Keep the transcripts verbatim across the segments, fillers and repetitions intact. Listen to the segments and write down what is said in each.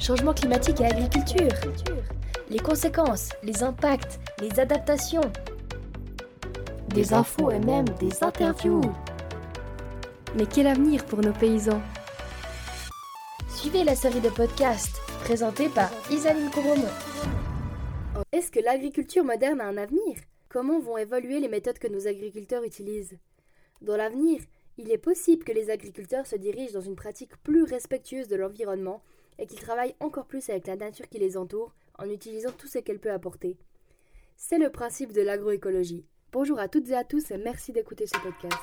Changement climatique et agriculture. Les conséquences, les impacts, les adaptations. Des infos et même des interviews. Mais quel avenir pour nos paysans? Suivez la série de podcasts présentée par Isaline Couvremont. Est-ce que l'agriculture moderne a un avenir? Comment vont évoluer les méthodes que nos agriculteurs utilisent? Dans l'avenir, il est possible que les agriculteurs se dirigent dans une pratique plus respectueuse de l'environnement et qu'ils travaillent encore plus avec la nature qui les entoure en utilisant tout ce qu'elle peut apporter. C'est le principe de l'agroécologie. Bonjour à toutes et à tous et merci d'écouter ce podcast.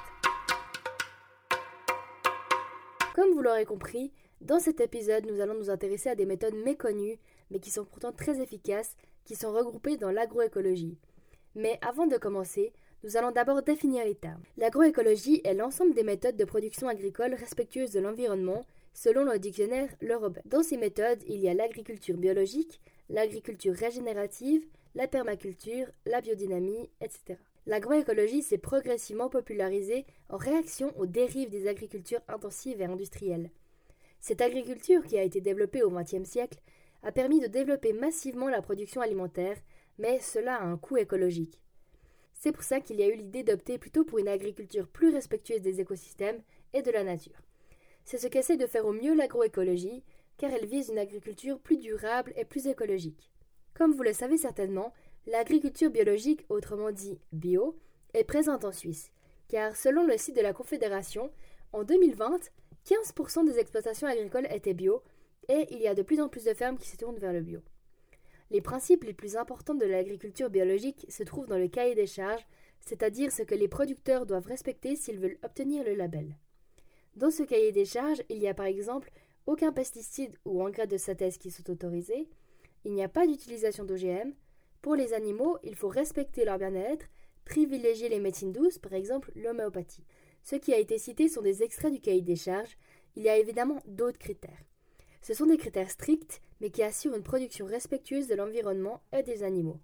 Comme vous l'aurez compris, dans cet épisode, nous allons nous intéresser à des méthodes méconnues, mais qui sont pourtant très efficaces, qui sont regroupées dans l'agroécologie. Mais avant de commencer, nous allons d'abord définir les termes. L'agroécologie est l'ensemble des méthodes de production agricole respectueuses de l'environnement, selon le dictionnaire Le Robert. Dans ces méthodes, il y a l'agriculture biologique, l'agriculture régénérative, la permaculture, la biodynamie, et cetera. L'agroécologie s'est progressivement popularisée en réaction aux dérives des agricultures intensives et industrielles. Cette agriculture, qui a été développée au vingtième siècle, a permis de développer massivement la production alimentaire, mais cela a un coût écologique. C'est pour ça qu'il y a eu l'idée d'opter plutôt pour une agriculture plus respectueuse des écosystèmes et de la nature. C'est ce qu'essaie de faire au mieux l'agroécologie, car elle vise une agriculture plus durable et plus écologique. Comme vous le savez certainement, l'agriculture biologique, autrement dit bio, est présente en Suisse, car selon le site de la Confédération, en deux mille vingt, quinze pour cent des exploitations agricoles étaient bio, et il y a de plus en plus de fermes qui se tournent vers le bio. Les principes les plus importants de l'agriculture biologique se trouvent dans le cahier des charges, c'est-à-dire ce que les producteurs doivent respecter s'ils veulent obtenir le label. Dans ce cahier des charges, il y a par exemple aucun pesticide ou engrais de synthèse qui sont autorisés, il n'y a pas d'utilisation d'O G M, pour les animaux, il faut respecter leur bien-être, privilégier les médecines douces, par exemple l'homéopathie. Ce qui a été cité sont des extraits du cahier des charges, il y a évidemment d'autres critères. Ce sont des critères stricts, mais qui assurent une production respectueuse de l'environnement et des animaux.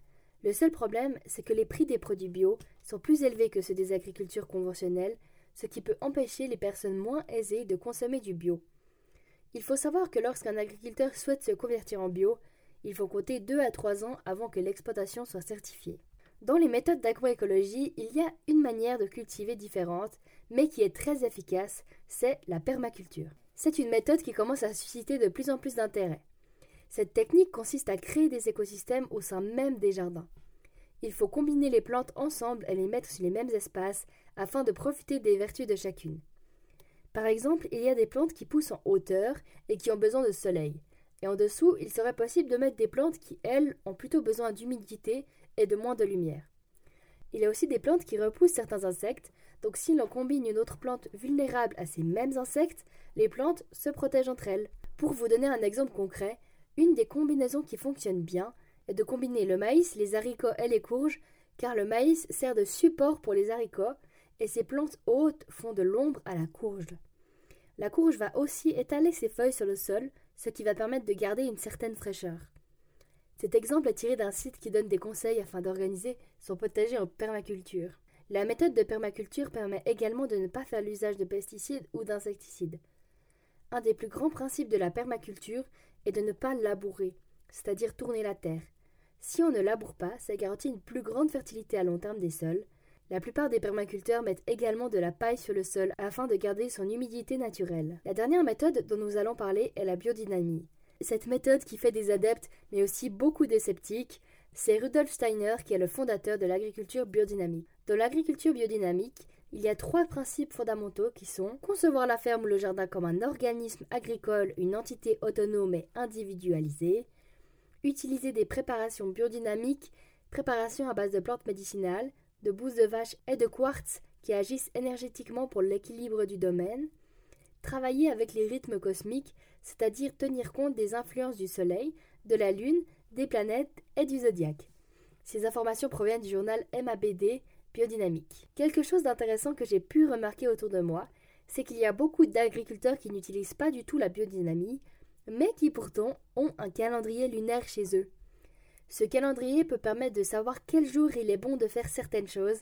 Le seul problème, c'est que les prix des produits bio sont plus élevés que ceux des agricultures conventionnelles, ce qui peut empêcher les personnes moins aisées de consommer du bio. Il faut savoir que lorsqu'un agriculteur souhaite se convertir en bio, il faut compter deux à trois ans avant que l'exploitation soit certifiée. Dans les méthodes d'agroécologie, il y a une manière de cultiver différente, mais qui est très efficace, c'est la permaculture. C'est une méthode qui commence à susciter de plus en plus d'intérêt. Cette technique consiste à créer des écosystèmes au sein même des jardins. Il faut combiner les plantes ensemble et les mettre sur les mêmes espaces afin de profiter des vertus de chacune. Par exemple, il y a des plantes qui poussent en hauteur et qui ont besoin de soleil. Et en dessous, il serait possible de mettre des plantes qui, elles, ont plutôt besoin d'humidité et de moins de lumière. Il y a aussi des plantes qui repoussent certains insectes, donc si l'on combine une autre plante vulnérable à ces mêmes insectes, les plantes se protègent entre elles. Pour vous donner un exemple concret, une des combinaisons qui fonctionne bien est de combiner le maïs, les haricots et les courges, car le maïs sert de support pour les haricots et ces plantes hautes font de l'ombre à la courge. La courge va aussi étaler ses feuilles sur le sol, ce qui va permettre de garder une certaine fraîcheur. Cet exemple est tiré d'un site qui donne des conseils afin d'organiser son potager en permaculture. La méthode de permaculture permet également de ne pas faire l'usage de pesticides ou d'insecticides. Un des plus grands principes de la permaculture est de ne pas labourer, c'est-à-dire tourner la terre. Si on ne laboure pas, ça garantit une plus grande fertilité à long terme des sols. La plupart des permaculteurs mettent également de la paille sur le sol afin de garder son humidité naturelle. La dernière méthode dont nous allons parler est la biodynamie. Cette méthode qui fait des adeptes mais aussi beaucoup de sceptiques, c'est Rudolf Steiner qui est le fondateur de l'agriculture biodynamique. Dans l'agriculture biodynamique, il y a trois principes fondamentaux qui sont concevoir la ferme ou le jardin comme un organisme agricole, une entité autonome et individualisée, utiliser des préparations biodynamiques, préparations à base de plantes médicinales, de bouse de vache et de quartz qui agissent énergétiquement pour l'équilibre du domaine, travailler avec les rythmes cosmiques, c'est-à-dire tenir compte des influences du Soleil, de la Lune, des planètes et du zodiaque. Ces informations proviennent du journal M A B D Biodynamique. Quelque chose d'intéressant que j'ai pu remarquer autour de moi, c'est qu'il y a beaucoup d'agriculteurs qui n'utilisent pas du tout la biodynamie, mais qui pourtant ont un calendrier lunaire chez eux. Ce calendrier peut permettre de savoir quel jour il est bon de faire certaines choses.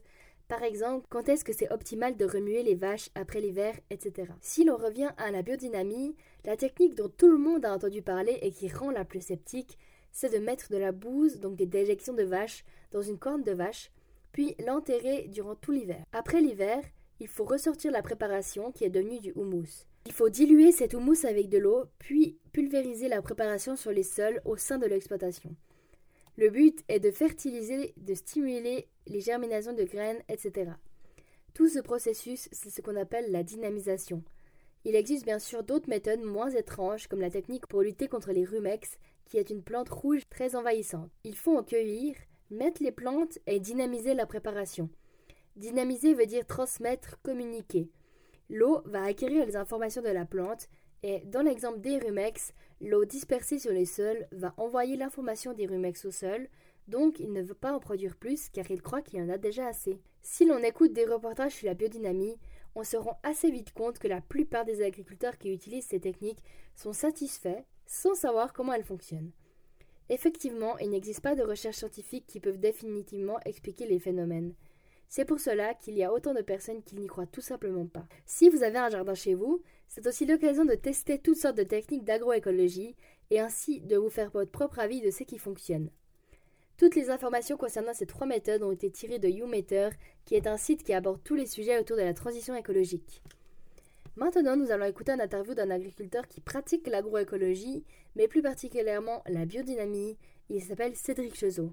Par exemple, quand est-ce que c'est optimal de remuer les vaches après l'hiver, et cetera. Si l'on revient à la biodynamie, la technique dont tout le monde a entendu parler et qui rend la plus sceptique, c'est de mettre de la bouse, donc des déjections de vaches, dans une corne de vache, puis l'enterrer durant tout l'hiver. Après l'hiver, il faut ressortir la préparation qui est devenue du houmous. Il faut diluer cet houmous avec de l'eau, puis pulvériser la préparation sur les sols au sein de l'exploitation. Le but est de fertiliser, de stimuler les germinations de graines, et cetera. Tout ce processus, c'est ce qu'on appelle la dynamisation. Il existe bien sûr d'autres méthodes moins étranges, comme la technique pour lutter contre les rumex, qui est une plante rouge très envahissante. Il faut en cueillir, mettre les plantes et dynamiser la préparation. Dynamiser veut dire transmettre, communiquer. L'eau va acquérir les informations de la plante et, dans l'exemple des rumex, l'eau dispersée sur les sols va envoyer l'information des rumex au sol, donc il ne veut pas en produire plus car il croit qu'il y en a déjà assez. Si l'on écoute des reportages sur la biodynamie, on se rend assez vite compte que la plupart des agriculteurs qui utilisent ces techniques sont satisfaits sans savoir comment elles fonctionnent. Effectivement, il n'existe pas de recherches scientifiques qui peuvent définitivement expliquer les phénomènes. C'est pour cela qu'il y a autant de personnes qui n'y croient tout simplement pas. Si vous avez un jardin chez vous, c'est aussi l'occasion de tester toutes sortes de techniques d'agroécologie et ainsi de vous faire votre propre avis de ce qui fonctionne. Toutes les informations concernant ces trois méthodes ont été tirées de YouMeter, qui est un site qui aborde tous les sujets autour de la transition écologique. Maintenant, nous allons écouter une interview d'un agriculteur qui pratique l'agroécologie, mais plus particulièrement la biodynamie. Il s'appelle Cédric Chezot.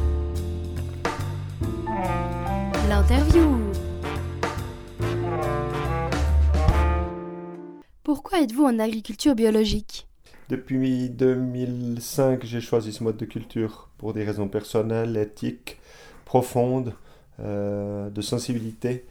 L'interview. Pourquoi êtes-vous en agriculture biologique ? Depuis deux mille cinq, j'ai choisi ce mode de culture pour des raisons personnelles, éthiques, profondes, euh, de sensibilité.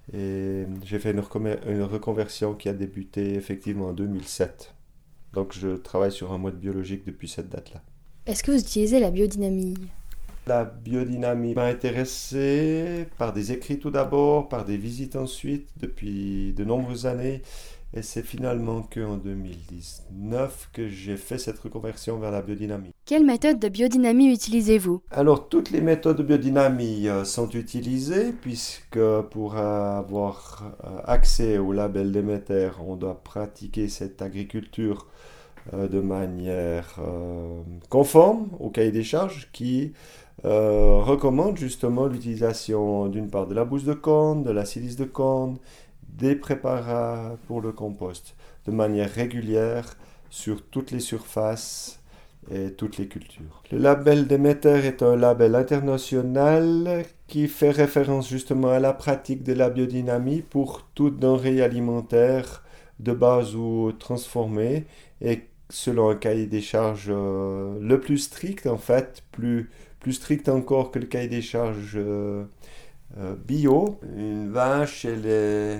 Et j'ai fait une, recom- une reconversion qui a débuté effectivement en deux mille sept. Donc je travaille sur un mode biologique depuis cette date-là. Est-ce que vous utilisez la biodynamie ? La biodynamie m'a intéressé par des écrits tout d'abord, par des visites ensuite, depuis de nombreuses années. Et c'est finalement qu'en deux mille dix-neuf que j'ai fait cette reconversion vers la biodynamie. Quelle méthode de biodynamie utilisez-vous ? Alors, toutes les méthodes de biodynamie euh, sont utilisées, puisque pour avoir euh, accès au label Déméter, on doit pratiquer cette agriculture euh, de manière euh, conforme au cahier des charges qui euh, recommande justement l'utilisation d'une part de la bouse de corne, de la silice de corne, des préparats pour le compost de manière régulière sur toutes les surfaces et toutes les cultures. Le label Déméter est un label international qui fait référence justement à la pratique de la biodynamie pour toute denrée alimentaire de base ou transformée et selon un cahier des charges euh, le plus strict en fait, plus, plus strict encore que le cahier des charges euh, euh, bio. Une vache, elle est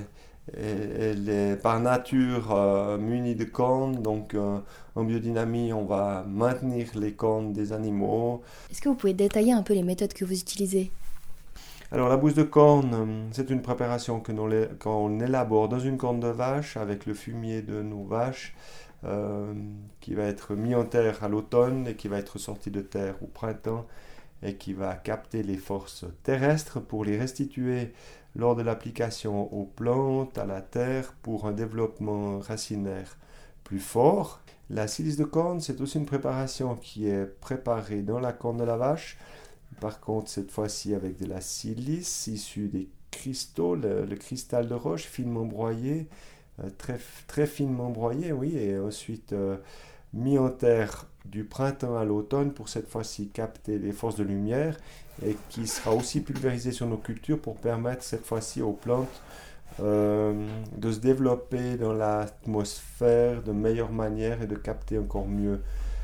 Elle est par nature euh, munie de cornes, donc euh, en biodynamie, on va maintenir les cornes des animaux. Est-ce que vous pouvez détailler un peu les méthodes que vous utilisez ? Alors la bouse de corne, c'est une préparation que l'on, qu'on élabore dans une corne de vache avec le fumier de nos vaches euh, qui va être mis en terre à l'automne et qui va être sorti de terre au printemps et qui va capter les forces terrestres pour les restituer lors de l'application aux plantes, à la terre, pour un développement racinaire plus fort. La silice de corne, c'est aussi une préparation qui est préparée dans la corne de la vache. Par contre, cette fois-ci avec de la silice issue des cristaux, le, le cristal de roche finement broyé, euh, très, très finement broyé, oui, et ensuite euh, mis en terre du printemps à l'automne pour cette fois-ci capter les forces de lumière et qui sera aussi pulvérisé sur nos cultures pour permettre cette fois-ci aux plantes euh, de se développer dans l'atmosphère de meilleure manière et de capter encore mieux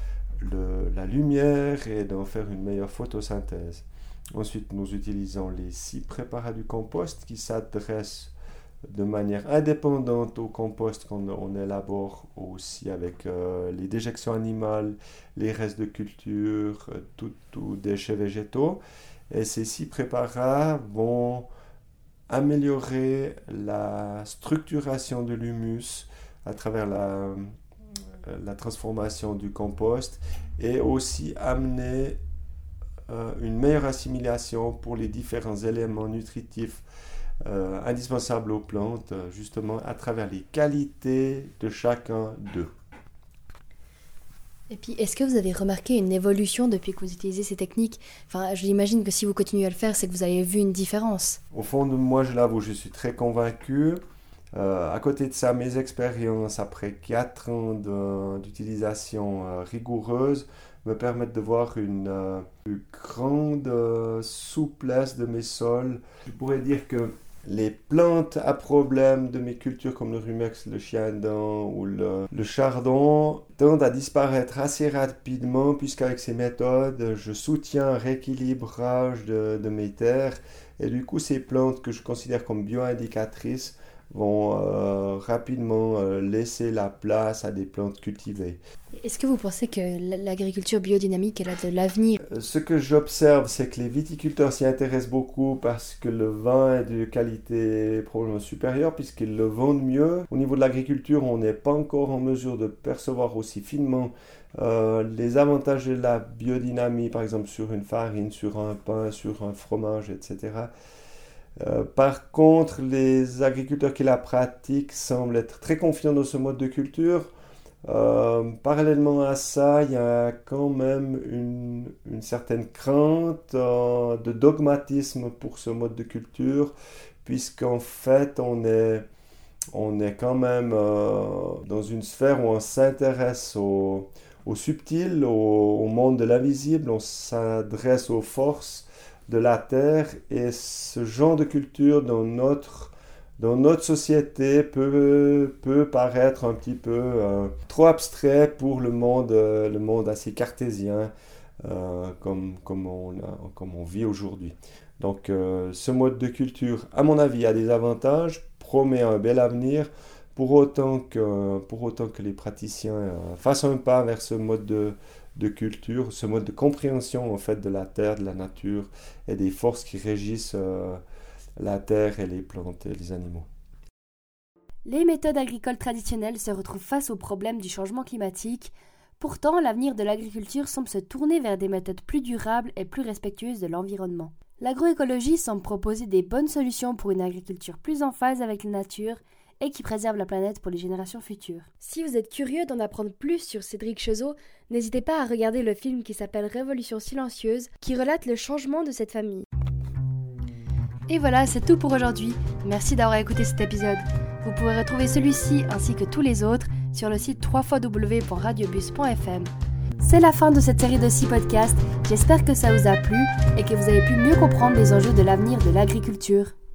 le, la lumière et d'en faire une meilleure photosynthèse. Ensuite, nous utilisons les six préparats du compost qui s'adressent de manière indépendante au compost qu'on on élabore aussi avec euh, les déjections animales, les restes de culture, euh, tout, tout déchets végétaux. Et ces six préparats vont améliorer la structuration de l'humus à travers la, la transformation du compost et aussi amener euh, une meilleure assimilation pour les différents éléments nutritifs euh, indispensables aux plantes, euh, justement à travers les qualités de chacun d'eux. Et puis, est-ce que vous avez remarqué une évolution depuis que vous utilisez ces techniques ? Enfin, j'imagine que si vous continuez à le faire, c'est que vous avez vu une différence. Au fond de moi, je l'avoue, je suis très convaincu. Euh, à côté de ça, mes expériences après quatre ans de, d'utilisation euh, rigoureuse me permettent de voir une euh, plus grande euh, souplesse de mes sols. Je pourrais dire que les plantes à problème de mes cultures comme le rumex, le chiendent ou le, le chardon tendent à disparaître assez rapidement puisqu'avec ces méthodes, je soutiens un rééquilibrage de, de mes terres et du coup ces plantes que je considère comme bio-indicatrices vont euh, rapidement euh, laisser la place à des plantes cultivées. Est-ce que vous pensez que l'agriculture biodynamique elle a de l'avenir ? Ce que j'observe, c'est que les viticulteurs s'y intéressent beaucoup parce que le vin est de qualité probablement supérieure puisqu'ils le vendent mieux. Au niveau de l'agriculture, on n'est pas encore en mesure de percevoir aussi finement euh, les avantages de la biodynamie, par exemple sur une farine, sur un pain, sur un fromage, et cetera. Euh, par contre, les agriculteurs qui la pratiquent semblent être très confiants dans ce mode de culture. Euh, parallèlement à ça, il y a quand même une, une certaine crainte euh, de dogmatisme pour ce mode de culture, puisqu'en fait, on est, on est quand même euh, dans une sphère où on s'intéresse au, au subtil, au, au monde de l'invisible, on s'adresse aux forces de la terre, et ce genre de culture dans notre, dans notre société peut, peut paraître un petit peu euh, trop abstrait pour le monde, euh, le monde assez cartésien euh, comme, comme, on, comme on vit aujourd'hui. Donc euh, ce mode de culture, à mon avis, a des avantages, promet un bel avenir, pour autant que, pour autant que les praticiens euh, fassent un pas vers ce mode de de culture, ce mode de compréhension en fait de la terre, de la nature et des forces qui régissent euh, la terre et les plantes et les animaux. Les méthodes agricoles traditionnelles se retrouvent face au problème du changement climatique. Pourtant, l'avenir de l'agriculture semble se tourner vers des méthodes plus durables et plus respectueuses de l'environnement. L'agroécologie semble proposer des bonnes solutions pour une agriculture plus en phase avec la nature et qui préserve la planète pour les générations futures. Si vous êtes curieux d'en apprendre plus sur Cédric Chezot, n'hésitez pas à regarder le film qui s'appelle Révolution silencieuse, qui relate le changement de cette famille. Et voilà, c'est tout pour aujourd'hui. Merci d'avoir écouté cet épisode. Vous pouvez retrouver celui-ci ainsi que tous les autres sur le site w w w point radiobus point f m. C'est la fin de cette série de six podcasts. J'espère que ça vous a plu et que vous avez pu mieux comprendre les enjeux de l'avenir de l'agriculture.